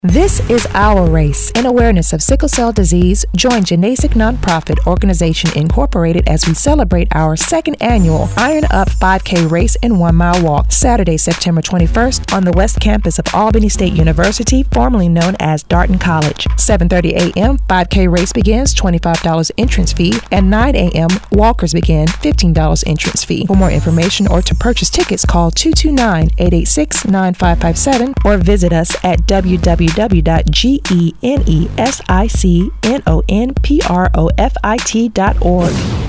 This is Our Race. In awareness of sickle cell disease, join Genasic Nonprofit Organization Incorporated as we celebrate our second annual Iron Up 5K Race and 1 Mile Walk, Saturday, September 21st on the West Campus of Albany State University, formerly known as Darton College. 7:30 a.m., 5K race begins, $25 entrance fee, and 9 a.m., walkers begin, $15 entrance fee. For more information or to purchase tickets, call 229-886-9557 or visit us at www.genesicnonprofit.org.